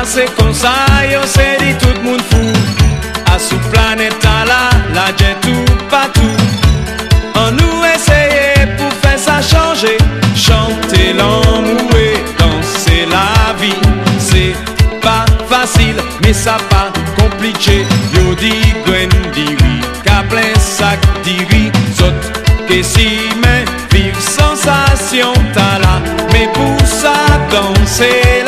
c'est comme ça, yo c'est dit tout le monde fou. À sous planète la jet tout partout. On nous essaye pour faire ça changer. Chanter l'amour et danser la vie. C'est pas facile, mais ça pas compliqué. Yo dit gwen dit oui, qu'a plein sac dit oui. Zot que si mais vive sensation t'as là. Mais pour ça danser